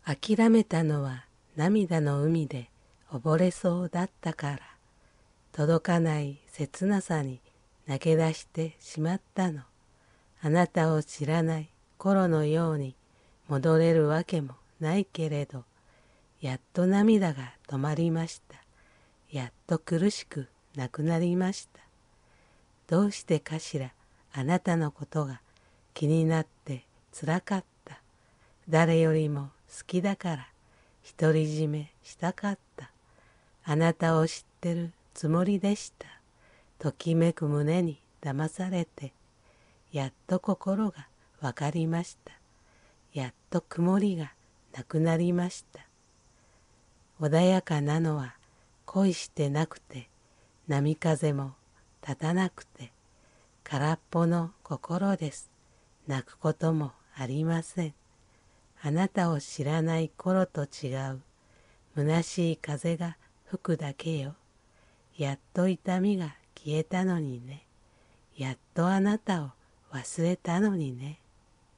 諦めたのは涙の海で溺れそうだったから、届かない切なさに投げ出してしまったの。あなたを知らない頃のように戻れるわけもないけれど、やっと涙が止まりました。やっと苦しくなくなりました。どうしてかしら、あなたのことが気になってつらかった。誰よりも好きだから独り占めしたかった。あなたを知ってるつもりでした。ときめく胸に騙されて、やっと心がわかりました。やっと曇りがなくなりました。穏やかなのは恋してなくて、波風も立たなくて、空っぽの心です。泣くこともありません。あなたを知らない頃と違う、虚しい風が吹くだけよ。やっと痛みが消えたのにね。やっとあなたを忘れたのにね。